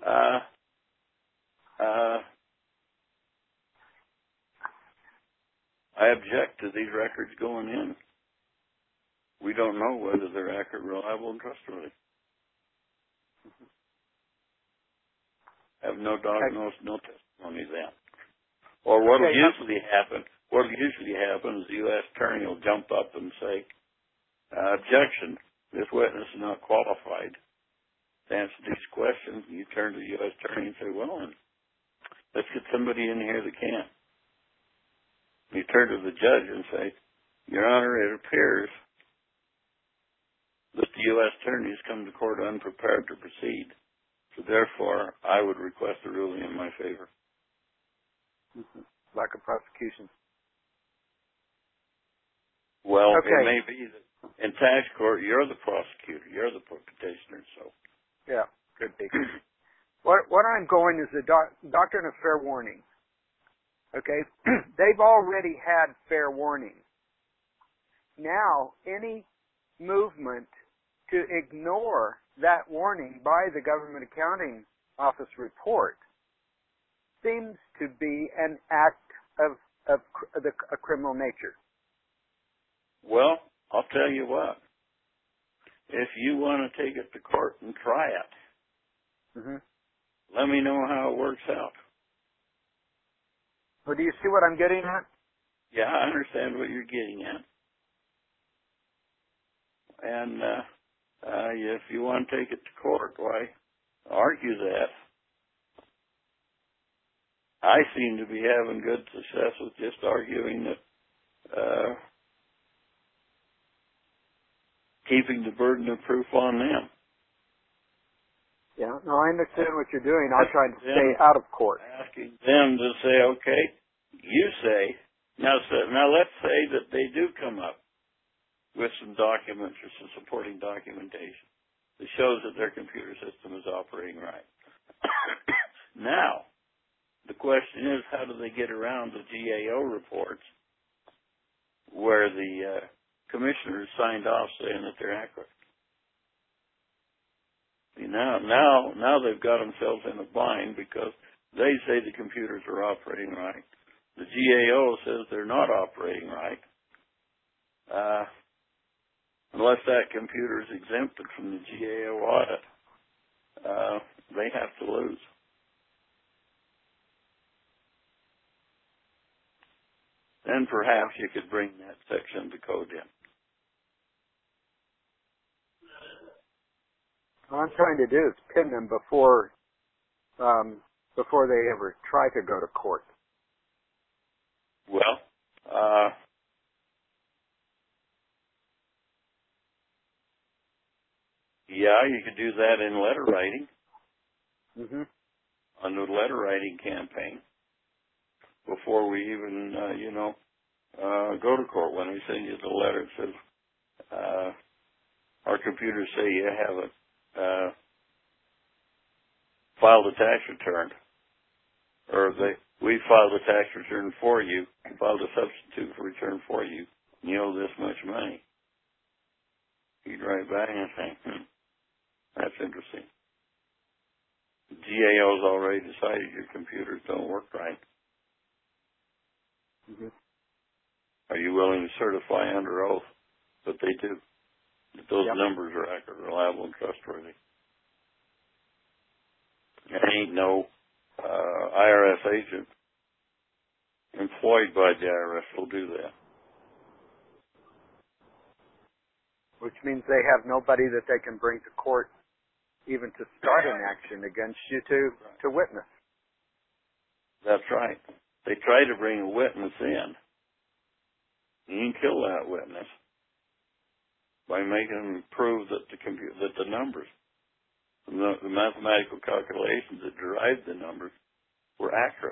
I object to these records going in. We don't know whether they're accurate, reliable, and trustworthy. no testimony then. Or what will usually happen? What usually happens? The U.S. attorney will jump up and say, "Objection! This witness is not qualified to answer these questions." And you turn to the U.S. attorney and say, "Well, then, let's get somebody in here that can." You turn to the judge and say, "Your Honor, it appears that the U.S. attorney has come to court unprepared to proceed. So therefore, I would request a ruling in my favor." Lack of prosecution. Well, okay. It may be that in tax court, you're the prosecutor, you're the petitioner, so. Yeah, could be. What I'm going is the doctrine of fair warning. Okay? They've already had fair warning. Now, any movement to ignore that warning by the Government Accounting Office report seems to be an act of a criminal nature. Well, I'll tell you what. If you want to take it to court and try it, let me know how it works out. Well, do you see what I'm getting at? Yeah, I understand what you're getting at. And if you want to take it to court, why, argue that. I seem to be having good success with just arguing that keeping the burden of proof on them. Yeah, no, I understand what you're doing. I'm trying to stay out of court. Asking them to say, okay, you say, now let's say that they do come up with some documents or some supporting documentation that shows that their computer system is operating right. Now, the question is, how do they get around the GAO reports where the commissioners signed off saying that they're accurate? See, now they've got themselves in a bind because they say the computers are operating right. The GAO says they're not operating right. Unless that computer is exempted from the GAO audit, they have to lose. Then perhaps you could bring that section of the code in. What I'm trying to do is pin them before they ever try to go to court. Well, yeah, you could do that in letter writing. On the letter writing campaign before we even, go to court. When we send you the letter, it says, our computers say you haven't filed a tax return, or we filed a tax return for you, filed a substitute for return for you, and you owe this much money. You'd write back and say, that's interesting. The GAO's already decided your computers don't work right. Are you willing to certify under oath that they do? That those numbers are accurate, reliable, and trustworthy? There ain't no IRS agent employed by the IRS will do that. Which means they have nobody that they can bring to court even to start an action against you to witness. That's right. They try to bring a witness in. You can kill that witness by making them prove that the numbers, the mathematical calculations that derived the numbers, were accurate.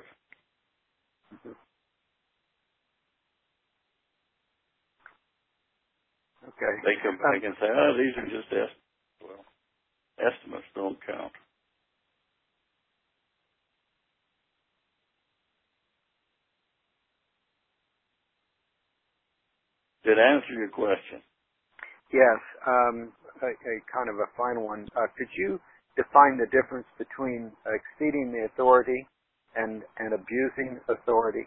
Okay. They come back and say, these are just estimates. Well, estimates don't count. Did I answer your question? Yes. A kind of a final one. Could you define the difference between exceeding the authority and abusing authority?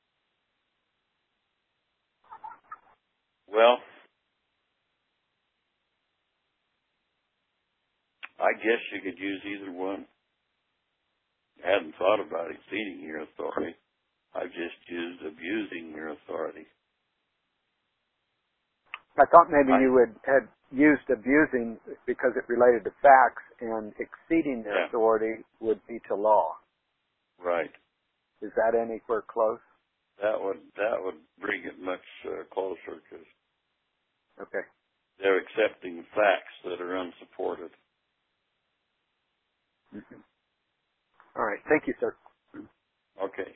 Well, I guess you could use either one. I hadn't thought about exceeding your authority. I've just used abusing your authority. I thought maybe you had used abusing because it related to facts, and exceeding their authority would be to law. Right. Is that anywhere close? That would bring it much closer, because they're accepting facts that are unsupported. Mm-hmm. All right. Thank you, sir. Okay.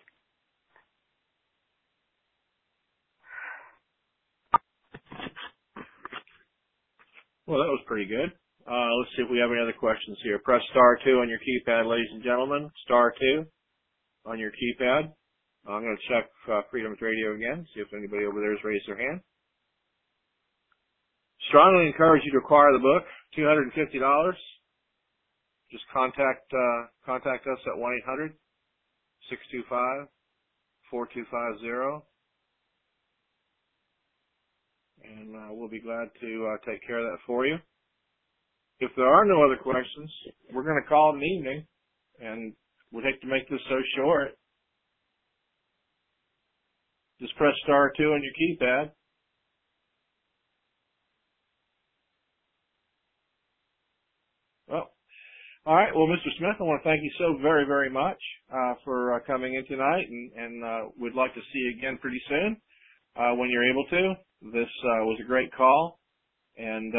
Well, that was pretty good. Let's see if we have any other questions here. Press star 2 on your keypad, ladies and gentlemen. Star 2 on your keypad. I'm going to check Freedom's Radio again, see if anybody over there has raised their hand. Strongly encourage you to acquire the book, $250. Just contact us at 1-800-625-4250. And we'll be glad to take care of that for you. If there are no other questions, we're going to call it an evening, and we'd hate to make this so short. Just press star 2 on your keypad. Well, all right. Well, Mr. Smith, I want to thank you so very, very much for coming in tonight, and we'd like to see you again pretty soon when you're able to. This was a great call, and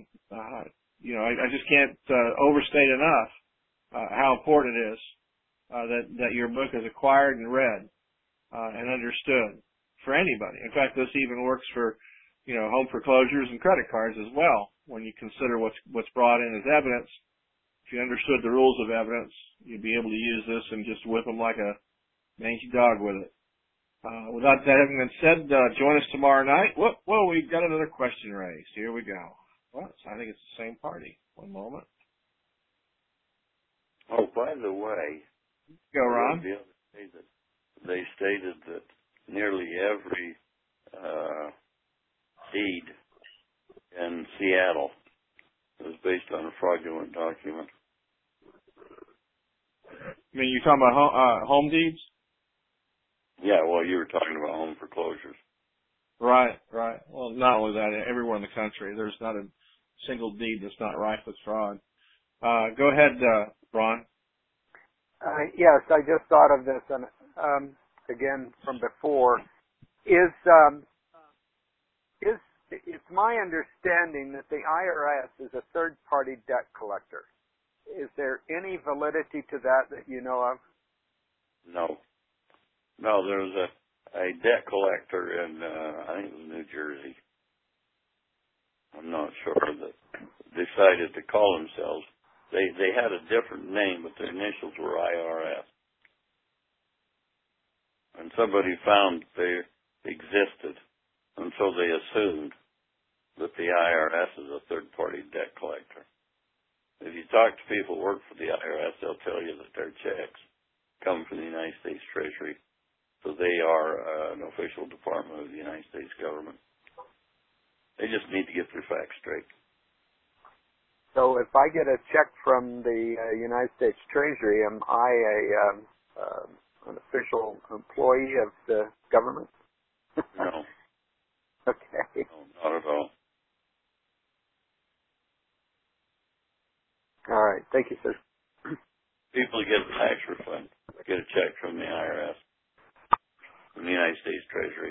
I just can't overstate enough how important it is that your book is acquired and read and understood for anybody. In fact, this even works for home foreclosures and credit cards as well. When you consider what's brought in as evidence, if you understood the rules of evidence, you'd be able to use this and just whip them like a mangy dog with it. Without that having been said, join us tomorrow night. Whoa, we've got another question raised. Here we go. Well, I think it's the same party. One moment. Oh, by the way, go, Ron. They stated that nearly every deed in Seattle was based on a fraudulent document. I mean, you're talking about home deeds? Yeah, well, you were talking about home foreclosures. Right. Well, not only that, everywhere in the country, there's not a single deed that's not rife with fraud. Go ahead, Ron. Yes, I just thought of this, and again from before. It's my understanding that the IRS is a third-party debt collector. Is there any validity to that you know of? No, there was a debt collector in, I think it was New Jersey. I'm not sure, that decided to call themselves. They had a different name, but their initials were IRS. And somebody found they existed, and so they assumed that the IRS is a third-party debt collector. If you talk to people who work for the IRS, they'll tell you that their checks come from the United States Treasury. So they are an official department of the United States government. They just need to get their facts straight. So if I get a check from the United States Treasury, am I an official employee of the government? No. Okay. No, not at all. All right. Thank you, sir. People get a tax refund get a check from the IRS, from the United States Treasury.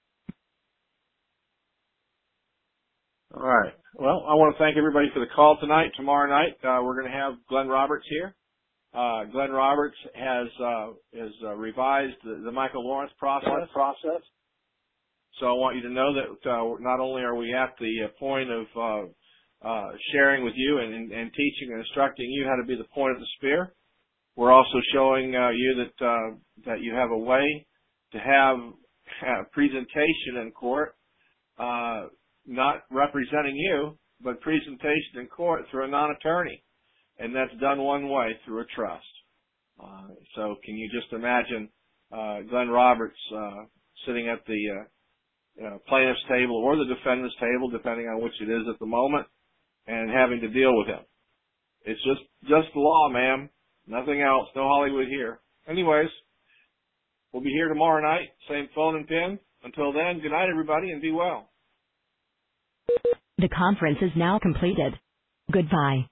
All right. Well, I want to thank everybody for the call tonight. Tomorrow night, we're going to have Glenn Roberts here. Glenn Roberts has revised the Michael Lawrence process. So I want you to know that not only are we at the point of sharing with you and teaching and instructing you how to be the point of the spear, we're also showing you that you have a way to have a presentation in court, not representing you, but presentation in court through a non-attorney. And that's done one way, through a trust. So can you just imagine Glenn Roberts sitting at the plaintiff's table or the defendant's table, depending on which it is at the moment, and having to deal with him. It's just the law, ma'am. Nothing else. No Hollywood here. Anyways, we'll be here tomorrow night. Same phone and pin. Until then, good night, everybody, and be well. The conference is now completed. Goodbye.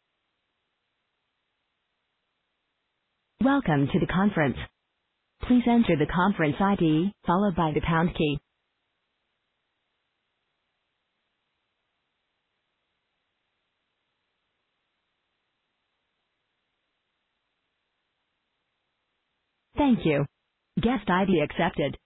Welcome to the conference. Please enter the conference ID, followed by the pound key. Thank you. Guest ID accepted.